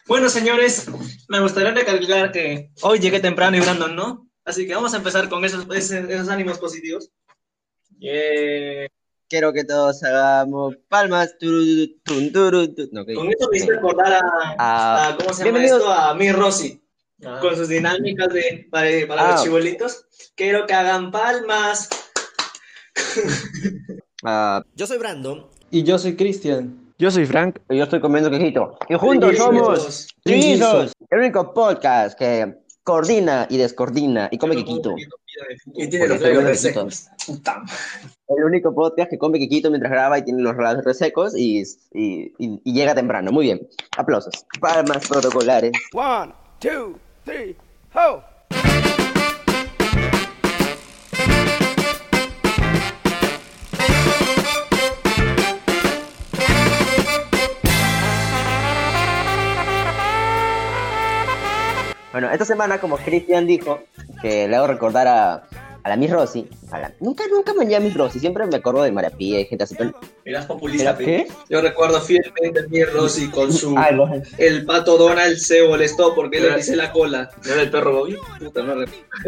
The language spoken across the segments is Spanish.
Bueno, señores, me gustaría recalcar que hoy llegué temprano y Brandon no. Así que vamos a empezar con esos ánimos positivos. Yeah. Quiero que todos hagamos palmas. No, ok. Con esto me hice acordar ¿cómo se llama Bienvenidos. esto? A mi Rosy. Con sus dinámicas para los Ah, chibolitos. Quiero que hagan palmas. Yo soy Brandon. Y yo soy Cristian. Yo soy Frank. y yo estoy comiendo quejito. Y juntos somos Trillizos, el único podcast que coordina y descoordina y come quequito. Y tiene los Porque labios estoy comiendo resecos. Puta madre. El único podcast que come quequito mientras graba y tiene los labios resecos y llega temprano. Muy bien. Aplausos. Palmas protocolares. 1, 2, 3, ho! Bueno, esta semana, como Cristian dijo, que le hago recordar a la Miss Rosy. Nunca me llamé Miss Rosy, siempre me acuerdo de Marapía y gente así. Mirás populista, ¿Qué? Yo recuerdo fielmente a mi Rosy con su... Ah, no. El pato Donald se molestó porque le pisé la cola. ¿No era el perro Bobby? Puta madre.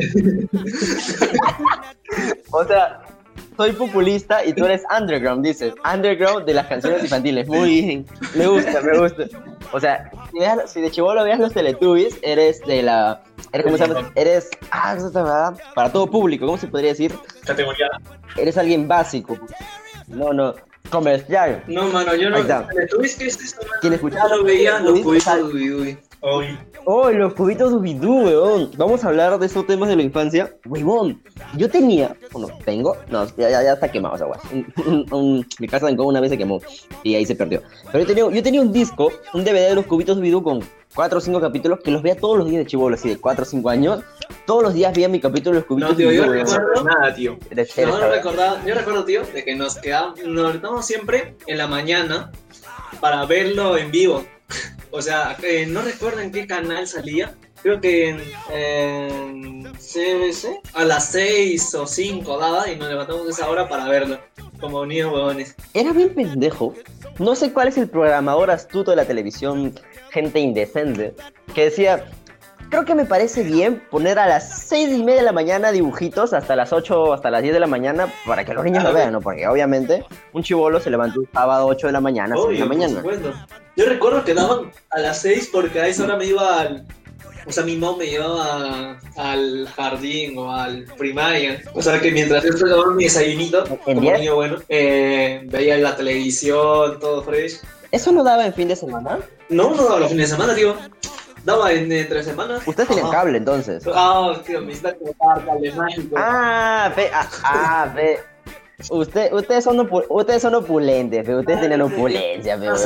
O sea, soy populista y tú eres underground, dices. Underground de las canciones infantiles. Muy bien. Me gusta. O sea, si de chibolo veas los Teletubbies, eres de la... ¿Cómo se llama? Eres... eso está verdad. Para todo público, ¿cómo se podría decir? Categoría. Eres alguien básico. No. Comercial. No, mano, yo no... Ahí está. ¿Tú ves qué es eso, mano? ¿Quién escuchaba Yo lo veía los Teletubbies? cubitos de Uy. Hoy. Oh, los cubitos Dubidú, weón. Vamos a hablar de esos temas de la infancia. Weón, yo tenía, tengo, no, ya está quemado esa weá. Mi casa en Cuba una vez se quemó y ahí se perdió. Pero yo tenía un disco, un DVD de los cubitos Dubidú con 4 o 5 capítulos que los veía todos los días de chibolo, así de 4 o 5 años. Todos los días veía mi capítulo de los cubitos No, tío, yo Dubidú, weón. recuerdo nada, tío. No, Yo recuerdo, tío, de que nos quedábamos siempre en la mañana para verlo en vivo. O sea, no recuerdo en qué canal salía. Creo que en CBC a las 6 o 5 daba y nos levantamos a esa hora para verlo. Como niños huevones. Era bien pendejo. No sé cuál es el programador astuto de la televisión, gente indecente, que decía, creo que me parece bien poner a las 6:30 de la mañana dibujitos hasta las 8, hasta las 10 de la mañana para que los niños lo vean, ¿no? Porque obviamente un chibolo se levantó un sábado 8 de la mañana, 6 de la mañana. Por supuesto. Yo recuerdo que daban a las 6 porque a esa hora me iba al... O sea, mi mamá me llevaba al jardín o al primaria. O sea, que mientras yo tomaba mi desayunito, como niño bueno, veía la televisión, todo fresh. ¿Eso no daba en fin de semana? No daba los fines de semana, tío. Daba entre semanas. Ustedes tenían cable, entonces. Tío, me está como cable mágico. Ve. Ustedes son opulentes, pero ustedes tenían opulencia, pero...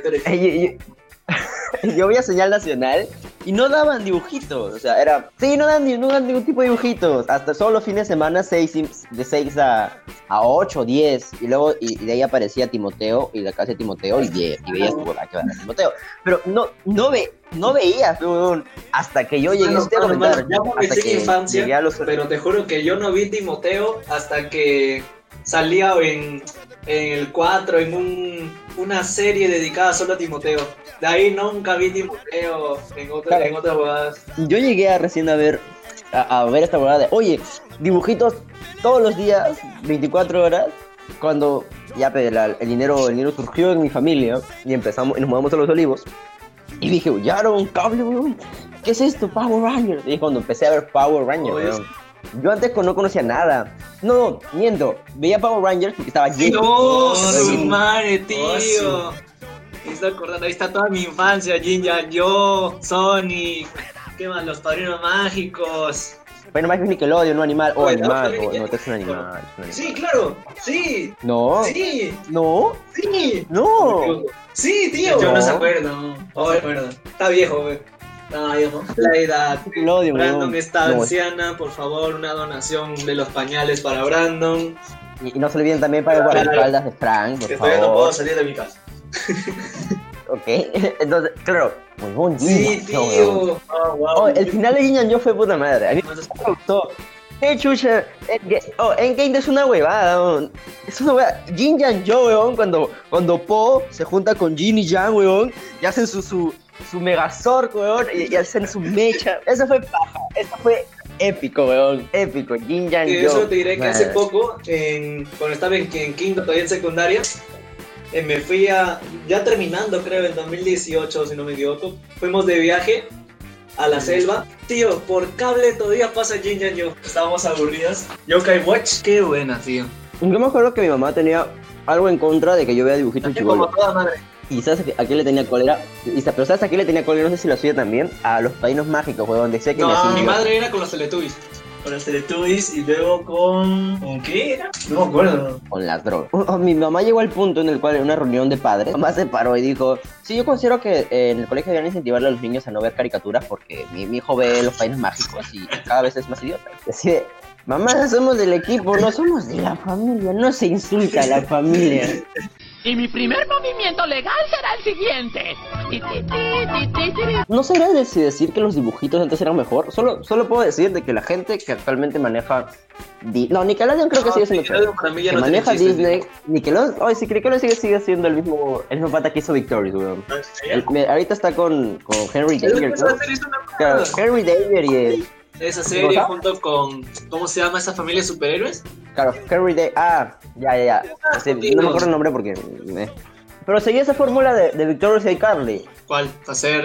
Yo vi a Señal Nacional y no daban dibujitos, o sea, no dan ningún tipo de dibujitos, hasta solo los fines de semana de 6 a 8, 10, y luego y de ahí aparecía Timoteo y la casa de Timoteo y veías tu bola que va a Timoteo, pero no veías, hasta que yo llegué a comentar, hasta que infancia, llegué a los... Pero te juro que yo no vi Timoteo hasta que salía en el 4 en una serie dedicada solo a Timoteo. De ahí nunca vi Timoteo en otras bodas. Yo llegué recién a ver esta boda de, oye, dibujitos todos los días, 24 horas, cuando ya el dinero surgió en mi familia y empezamos y nos mudamos a Los Olivos. Y dije, ya era un cable, weón. ¿Qué es esto? Power Rangers. Y cuando empecé a ver Power Rangers, weón. Yo antes no conocía nada. No, miento. Veía Power Rangers porque estaba lleno. ¡No, su madre, tío! Me está acordando, ahí está toda mi infancia. Jinja, yo, Sonic. ¿Qué más? Los Padrinos Mágicos. Bueno, más que Nickelodeon, no animal. Animal. No, es un animal. Sí, claro. Sí. No. Sí. No. Sí. No. Sí, tío. Yo no se acuerdo. No se acuerdo. Está viejo, güey. No, viejo. La edad. Brandon está anciana, por favor, una donación de los pañales para Brandon. Y no se olviden también para el guardaespaldas de Frank, por favor. Todavía no puedo salir de mi casa. Ok, entonces, claro, muy bonito. Sí, tío. El final de Yin Yo fue puta madre. A mí me gustó. Chucha, Endgame es una huevada, weón. Es una huevada. Jin Yang Yo, weón, cuando Po se junta con Jin y Yang, weón, y hacen su su Megazord, weón, y hacer su mecha. Eso fue paja, eso fue épico, weón, épico. Jin Yang Y Yo. eso te diré que hace Man. poco, cuando estaba en quinto, todavía en secundaria, me fui ya terminando creo en 2018, si no me equivoco, fuimos de viaje a la selva. Tío, por cable todavía pasa Jin Yang Yo. Estábamos aburridos. Yokai Watch, qué buena, tío. Yo me acuerdo que mi mamá tenía algo en contra de que yo vea dibujitos Así como chibolos. toda madre. Y ¿sabes a quién le tenía cólera? Pero ¿sabes a quién le tenía cólera? No sé si lo hacía también. A los padrinos mágicos, weón. Decía que me No, hacían mi llorar. madre era con los Teletubbies. Con los Teletubbies y luego ¿con qué era? No me acuerdo. Con las drogas. Mi mamá llegó al punto en el cual en una reunión de padres, mamá se paró y dijo, sí, yo considero que en el colegio deberían incentivarle a los niños a no ver caricaturas porque mi hijo ve los padrinos mágicos y cada vez es más idiota. Y así de, mamá, somos del equipo, no somos de la familia, no se insulta a la familia. Y mi primer movimiento legal será el siguiente. Ti, ti, ti, ti, ti, ti. No sabría si decir que los dibujitos antes eran mejor, solo puedo decir de que la gente que actualmente maneja... No, Nickelodeon creo que sigue siendo peor. Nickelodeon para mí ya Que no tiene maneja chiste, Disney, Nickelodeon, ay, sí, creo que sigue siendo el mismo pata que hizo Victorious, weón. Ahorita está con Henry Danger, Esa creo. serie es una Claro, mierda. Henry Danger y Esa serie ¿Cosa? junto con, ¿cómo se llama esa familia de superhéroes? claro, Henry Danger, ya. Sí, no me acuerdo el nombre porque... Pero seguía esa fórmula de Victorious y iCarly. ¿Cuál? Hacer,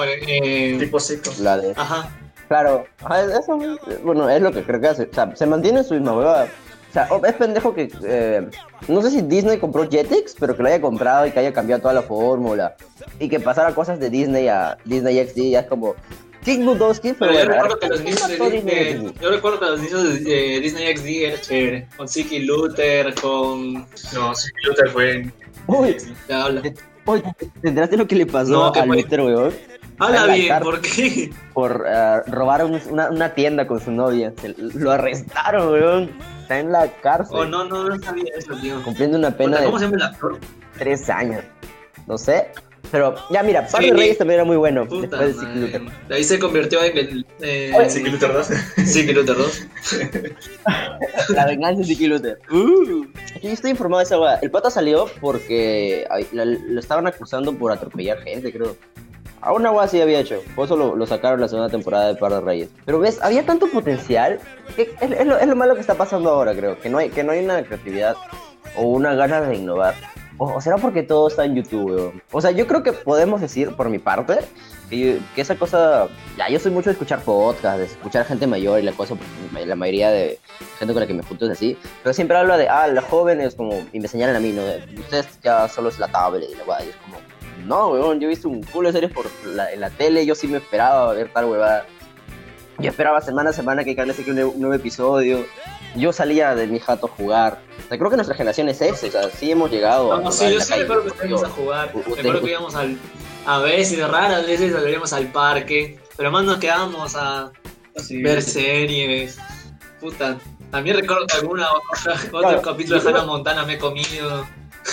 tipo seco. La de... Ajá. Claro, eso, bueno, es lo que creo que hace. O sea, se mantiene en su misma huevada. O sea, es pendejo que... no sé si Disney compró Jetix, pero que lo haya comprado y que haya cambiado toda la fórmula. Y que pasara cosas de Disney a Disney XD, ya es como... Kick Budowski, Pero pero yo bueno, recuerdo que los niños mató Disney XD. yo recuerdo que los niños de Disney XD era chévere. Con Siki Luther, con... No, Siki Luther fue... Uy, Ya habla. oye, ¿te enteraste lo que le pasó No, ¿qué a fue? Luther, weón? Habla En la bien, cárcel. ¿por qué? Por robar una tienda con su novia. Lo arrestaron, weón. Está en la cárcel. Oh, no sabía eso, tío. Cumpliendo una pena Puta, ¿cómo se de llama el actor? 3 años. No sé. Pero, ya mira, Pablo Sí. Reyes también era muy bueno. Puta Después de Siki madre. Luther. De ahí se convirtió en el... Siki Luther 2. Siki Luther 2. La venganza de Siki Luther. Es que yo estoy informado de esa weá. El pata salió porque lo estaban acusando por atropellar gente, creo. A una weá sí había hecho. Por eso lo sacaron la segunda temporada de Pablo Reyes. Pero ves, había tanto potencial. Que es lo malo que está pasando ahora, creo. Que no hay una creatividad o una ganas de innovar. O será porque todo está en YouTube, weón. O sea, yo creo que podemos decir, por mi parte, que esa cosa... Ya, yo soy mucho de escuchar podcasts, de escuchar gente mayor y la cosa, porque la mayoría de gente con la que me junto es así. Pero siempre habla de, los jóvenes, como, y me señalan a mí, ¿no? Ustedes ya solo es la tablet y la weá, y es como... No, weón, yo he visto un culo de series en la tele, yo sí me esperaba ver tal weá. Yo esperaba semana a semana que Carles saque un nuevo episodio. Yo salía de mi jato a jugar. O sea, creo que nuestra generación es esa. O sea, sí hemos llegado a No, jugar sí, en yo la sí calle. recuerdo que íbamos a jugar. Usted- Recuerdo que íbamos a veces, raras veces, salíamos al parque. Pero más nos quedábamos a ver series. Puta. También recuerdo que otro Claro. capítulo de Hannah Montana me he comido.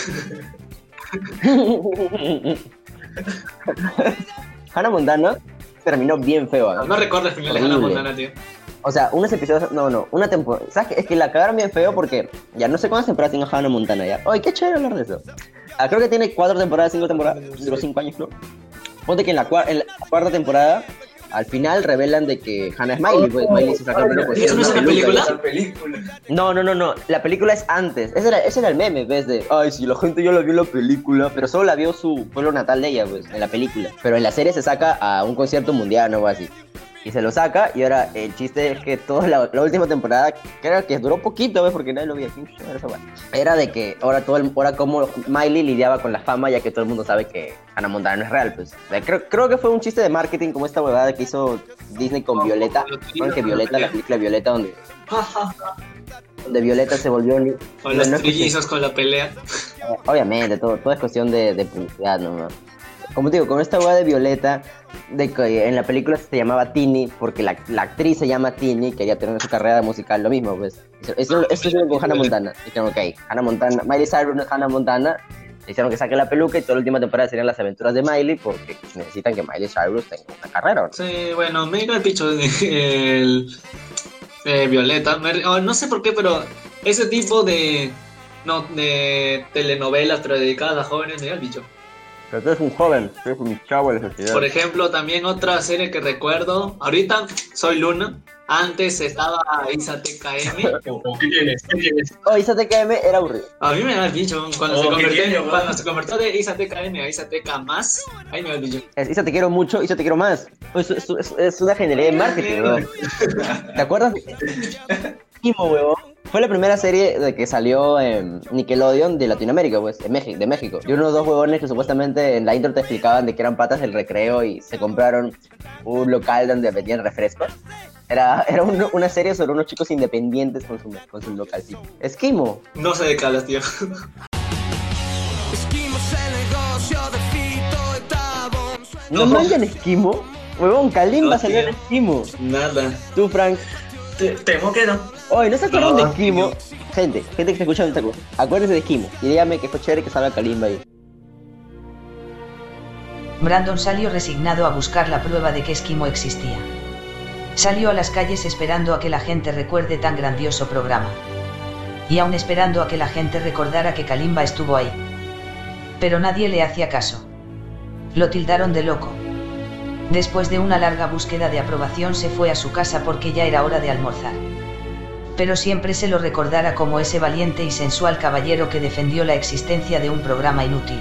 Hannah Montana terminó bien feo. No recuerdo el final de Hannah Horrible. Montana, tío. O sea, unos episodios... No, una temporada... ¿Sabes qué? Es que la cagaron bien feo porque... Ya no sé cuántas temporadas tiene Hannah Montana ya. Ay, qué chévere hablar de eso. Creo que tiene 4 temporadas, 5 temporadas. De los 5 años, ¿no? Ponte que en la cuarta temporada... Al final revelan de que Hannah es Miley, pues Miley se saca el pelo por ¿Eso no es una una película? Esa película. No. La película es antes. Ese era el meme, ¿ves? De, ay, si la gente ya la vio en la película, pero solo la vio su pueblo natal de ella, pues, en la película. Pero en la serie se saca a un concierto mundial o algo así. Y se lo saca, y ahora el chiste es que toda la última temporada, creo que duró poquito, ¿ves? Porque nadie lo veía. Era de que ahora como Miley lidiaba con la fama, ya que todo el mundo sabe que Hannah Montana no es real, pues. O sea, creo que fue un chiste de marketing, como esta huevada que hizo Disney con Violeta. ¿Saben que Violeta, la película Violeta, donde Violeta se volvió... Con los no es que trillizos, con la pelea. obviamente, todo es cuestión de publicidad, ¿no? Como te digo, con esta hueá de Violeta, de que en la película se llamaba Tini, porque la actriz se llama Tini, quería tener su carrera musical, lo mismo, pues. Esto es con Hannah Montana. Dijeron, ok, Hannah Montana, Miley Cyrus no es Hannah Montana. Hicieron que saque la peluca y toda la última temporada serían las aventuras de Miley, porque necesitan que Miley Cyrus tenga una carrera, ¿no? Sí, bueno, me iba el picho el Violeta. No sé por qué, pero ese tipo de telenovelas, pero dedicadas a jóvenes, me iba el bicho. Pero tú eres un joven, tú eres un chavo de la sociedad. Por ejemplo, también otra serie que recuerdo, ahorita Soy Luna, antes estaba Isa TKM. ¿Qué tienes? ¿Qué tienes? Oh, Isa TKM era aburrido. A mí me da el bicho cuando, Oh, ¿qué tiene, man? cuando se convirtió de Isa TKM a Isa TK más, ahí me da el bicho. Isa te quiero mucho, Isa te quiero más. Pues es una ingeniería de marketing, ¿no? ¿Te acuerdas? Esquimo, huevón. Fue la primera serie de que salió en Nickelodeon de Latinoamérica, pues, de México. Y unos dos huevones que supuestamente en la intro te explicaban de que eran patas del recreo y se compraron un local donde vendían refrescos. Era una serie sobre unos chicos independientes con su localcito. Esquimo. No sé de qué hablas, tío. ¿No mandan Esquimo? Huevón, Kalimba No, salió en tío. Esquimo. Nada. Tú, Frank. Temo que no. Oye, ¿no se acuerdan No, de Esquimo? Gente que está escuchando esta cosa. Acuérdense de Esquimo. Y dígame que fue chévere que salga Kalimba ahí. Brandon salió resignado a buscar la prueba de que Esquimo existía. Salió a las calles esperando a que la gente recuerde tan grandioso programa. Y aún esperando a que la gente recordara que Kalimba estuvo ahí. Pero nadie le hacía caso. Lo tildaron de loco. Después de una larga búsqueda de aprobación se fue a su casa porque ya era hora de almorzar. Pero siempre se lo recordará como ese valiente y sensual caballero que defendió la existencia de un programa inútil.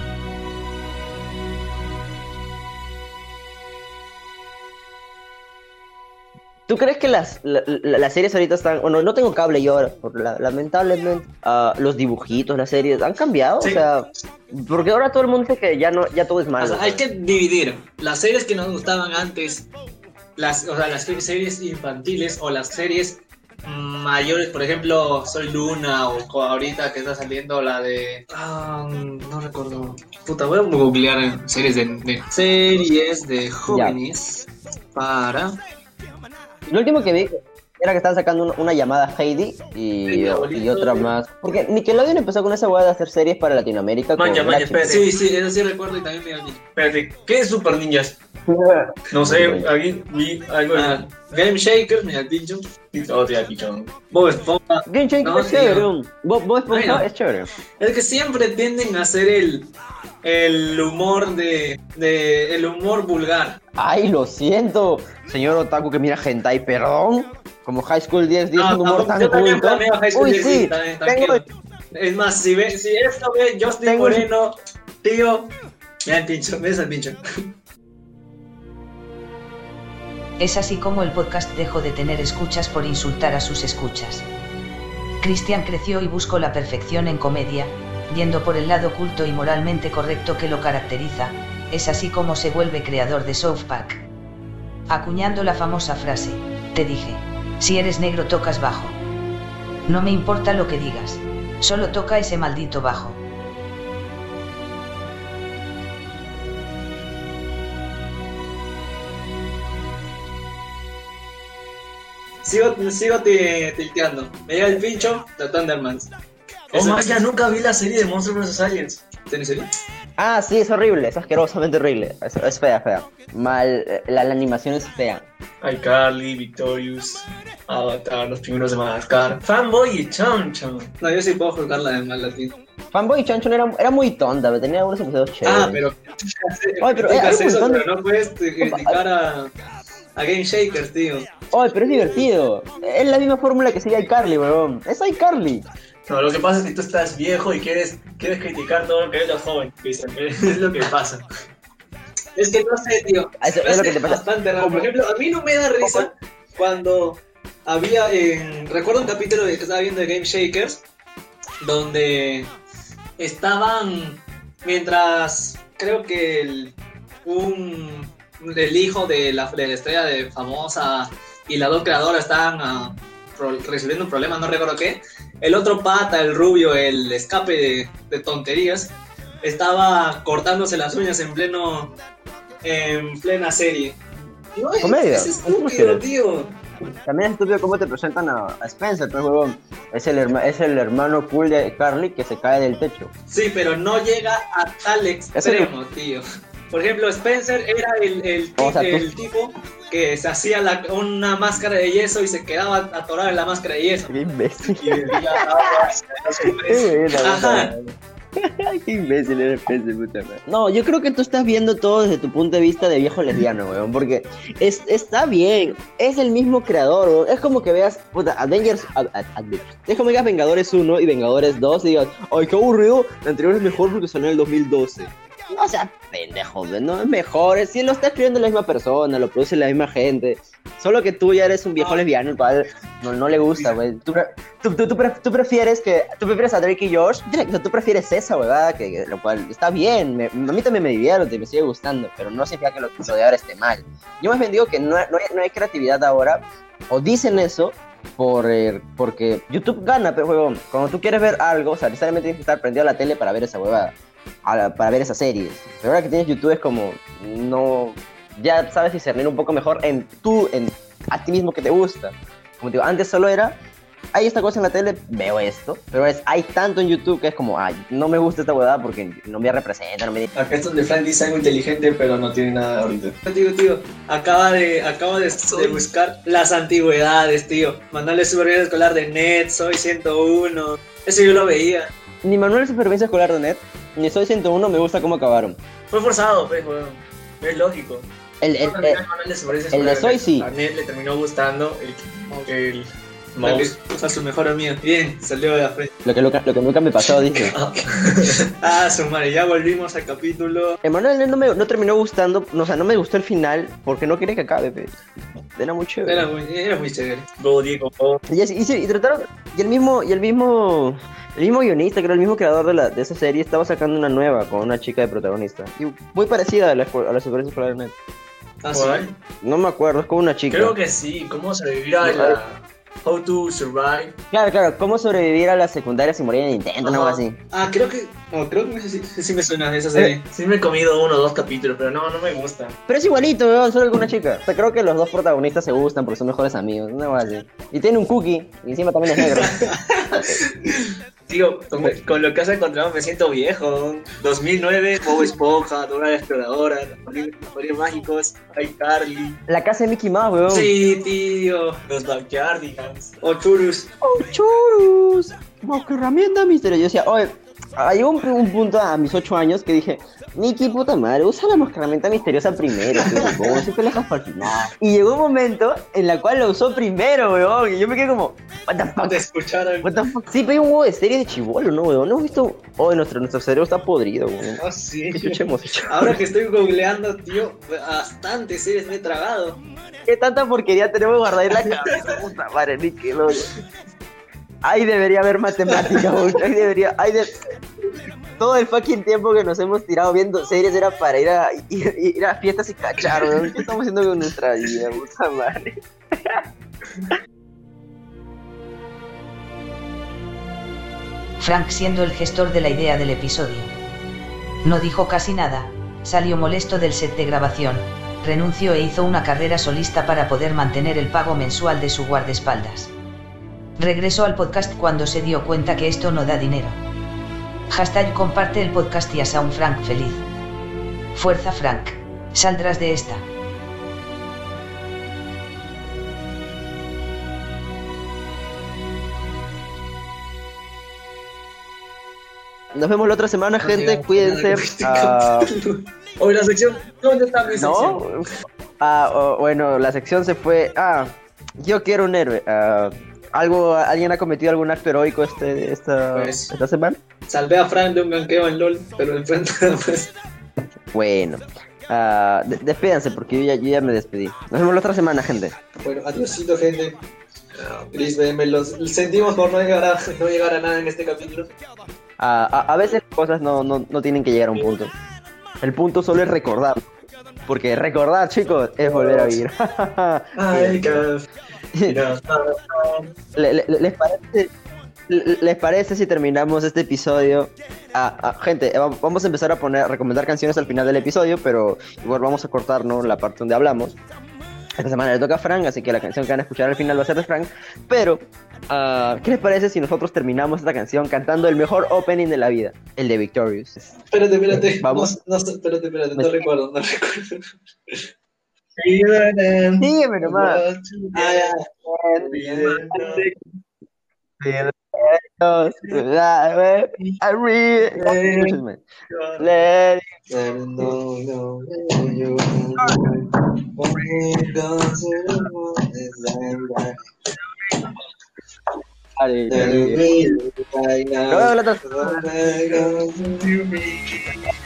¿Tú crees que las series ahorita están... Bueno, no tengo cable yo ahora, lamentablemente. Los dibujitos, las series, ¿han cambiado? Sí. O sea, porque ahora todo el mundo dice que ya todo es malo. O sea, hay que dividir las series que nos gustaban antes, las series infantiles o las series mayores, por ejemplo, Soy Luna o ahorita que está saliendo la de... no recuerdo. Puta, voy a googlear series de jóvenes para... Lo último que vi era que estaban sacando una llamada Heidi y otra más. Porque Nickelodeon empezó con esa hueá de hacer series para Latinoamérica. Maña, con espérate. Sí, eso sí recuerdo y también me da miedo. Espérate, ¿qué es Super Ninjas? No sé, aquí vi algo de... Game Shakers, me da el pincho. Oh, te da pichón. Bob Esponja. Game Changer No, es chévere. tío. Bob Esponja Bueno. es chévere. Es que siempre tienden a hacer el humor el humor vulgar. Ay, lo siento, señor Otaku que mira hentai, perdón. Como High School 10 es un humor tan yo también culto. planeo High School Uy, DxD, sí, también, tengo... tranquilo. Es más, si esto ve Justin Tengo- Moreno, tío, me da el pincho, me da el pincho. Es así como el podcast dejó de tener escuchas por insultar a sus escuchas. Christian creció y buscó la perfección en comedia, yendo por el lado culto y moralmente correcto que lo caracteriza. Es así como se vuelve creador de South Park. Acuñando la famosa frase, te dije, si eres negro tocas bajo. No me importa lo que digas, solo toca ese maldito bajo. Sigo tilteando. Me llega el pincho de Thundermans. Oh, Maya, nunca vi la serie de Monsters vs. Aliens. ¿En serio? Ah, sí, es horrible, es asquerosamente horrible. Es fea. Mal, la animación es fea. iCarly, Victorious, Avatar, los pingüinos de Madagascar, Fanboy y Chon Chon. No, yo sí puedo juzgarla de mal latín. Fanboy Chanchon era muy tonta, pero tenía algunos episodios chéveres. Pero... Ay, pero criticas hay un eso, montón de- pero no puedes criticar a Game Shakers, tío. Ay, pero es divertido. Es la misma fórmula que sigue iCarly, weón. Es iCarly. No, lo que pasa es que tú estás viejo y quieres criticar todo lo que eres joven, Cristian. Es lo que pasa. Es que no sé, tío. Eso es lo que te pasa. Bastante raro. Por ejemplo, a mí no me da risa cuando había... recuerdo un capítulo que estaba viendo de Game Shakers donde estaban... Mientras creo que el hijo de la estrella de famosa y las dos creadoras estaban resolviendo un problema, no recuerdo qué. El otro pata, el rubio, el escape de tonterías, estaba cortándose las uñas en plena serie. No, Comedia. es estúpido, tío. También es estúpido cómo te presentan a Spencer, pues, huevón. Es el hermano cool de Carly que se cae del techo. Sí, pero no llega a tal extremo, tío. Por ejemplo, Spencer era el tipo que se hacía una máscara de yeso y se quedaba atorado en la máscara de yeso. Qué imbécil. Y bebía agua. Ajá. Qué imbécil eres, pez de puta madre. No, yo creo que tú estás viendo todo desde tu punto de vista de viejo lesbiano, weón. Porque está bien. Es el mismo creador, weón. Es como que veas, puta, Avengers. Es como que veas Vengadores 1 y Vengadores 2 y digas, ay, qué aburrido. La anterior es mejor porque salió en el 2012. No seas pendejo, weón. No es mejor. Si lo está escribiendo la misma persona, lo produce la misma gente. Solo que tú ya eres un viejo lesbiano, el cual no le gusta, güey. Tú prefieres a Drake y Josh. Tú prefieres esa, ¿verdad? Lo cual está bien. A mí también me divierte, me sigue gustando. Pero no significa que lo de ahora esté mal. Yo más bien digo que no hay creatividad ahora. O dicen eso porque YouTube gana, pero huevón, cuando tú quieres ver algo, o sea, necesariamente tienes que estar prendido a la tele para ver esa huevada. Para ver esas series. Pero ahora que tienes YouTube es como, no, ya sabes discernir un poco mejor en a ti mismo que te gusta. Como te digo, antes solo era, hay esta cosa en la tele, veo esto, pero hay tanto en YouTube que es como, ay, no me gusta esta huevada porque no me representa, no me... Acá es donde Frank dice algo inteligente, pero no tiene nada ahorita. Tío, acabo de buscar las antigüedades, tío. Manual de supervivencia escolar de Net, Soy 101. Eso yo lo veía. Ni Manual de supervivencia escolar de Net, ni Soy 101 me gusta cómo acabaron. Fue forzado, pues, weón. Es lógico. El de Soy sí. A Ned le terminó gustando el mouse. A su mejor amigo. Bien, salió de la frente. Lo que nunca me pasó, dice. Su madre, ya volvimos al capítulo. Emanuel no terminó gustando, o sea, no me gustó el final porque no quería que acabe, pues. Era muy chévere. Era muy chévere. Go, Diego, go. Y trataron, y el mismo guionista, creo, el mismo creador de esa serie estaba sacando una nueva con una chica de protagonista. Y muy parecida a la supervivencia escolar de Net. ¿Cuál? No me acuerdo, es como una chica. Creo que sí, ¿cómo sobrevivir a la... How to Survive? Claro, cómo sobrevivir a la secundaria sin morir en Nintendo, algo así. Creo que sí me suena esa serie. Sí me he comido 1 o 2 capítulos, pero no me gusta. Pero es igualito, weón, solo con una chica. O sea, creo que los dos protagonistas se gustan porque son mejores amigos, no va así. Y tiene un cookie, y encima también es negro. Tío, con lo que has encontrado me siento viejo. 2009, Bob Esponja, Dora la Exploradora, Los Padrinos Mágicos, iCarly. La casa de Mickey Mouse, weón. Sí, tío. Los Backyardigans. Ochurus. Busca herramienta misteriosa. Yo decía, oye, llegó un punto a mis 8 años que dije, Mickey, puta madre, usa la herramienta misteriosa primero, weón, siempre la dejas para el final. Y llegó un momento en la cual lo usó primero, weón, y yo me quedé como, what the fuck. Te escucharon. What the fuck. Sí, pero hay un huevo de serie de chibolo, ¿no, weón? ¿No hemos visto? Nuestro cerebro está podrido, weón. Sí. ¿Qué chucha hemos hecho? Ahora que estoy googleando, tío, bastantes series me he tragado. ¿Qué tanta porquería tenemos guardada en la cabeza? Puta madre, Nickelodeon. Ahí debería haber matemática, weón. Todo el fucking tiempo que nos hemos tirado viendo series era para ir a fiestas y cachar, weón. ¿Qué estamos haciendo con nuestra vida, puta madre? Frank, siendo el gestor de la idea del episodio, no dijo casi nada, salió molesto del set de grabación, renunció e hizo una carrera solista para poder mantener el pago mensual de su guardaespaldas. Regresó al podcast cuando se dio cuenta que esto no da dinero. #comparte el podcast y haz a un Frank feliz. Fuerza, Frank, saldrás de esta. Nos vemos la otra semana, gente. Cuídense. Hoy la sección, ¿dónde está mi sección? Bueno, la sección se fue. Yo quiero un héroe. ¿Alguien ha cometido algún acto heroico esta semana? Salvé a Frank de un ganqueo en LOL, pero enfrente pues. Bueno, despídanse porque yo ya me despedí. Nos vemos la otra semana, gente. Bueno, adiósito, gente. Please, los sentimos por no llegar a nada en este capítulo. A veces las cosas no tienen que llegar a un punto. El punto solo es recordar. Porque recordar, chicos, es volver a vivir. Ay, ¿Les parece si terminamos este episodio? Gente, vamos a empezar a recomendar canciones al final del episodio, pero igual vamos a cortar, ¿no?, la parte donde hablamos. Esta semana le toca a Frank, así que la canción que van a escuchar al final va a ser de Frank. Pero, ¿qué les parece si nosotros terminamos esta canción cantando el mejor opening de la vida? El de Victorious. Espérate. Vamos. Espérate, no recuerdo. Sígueme nomás. I really let it.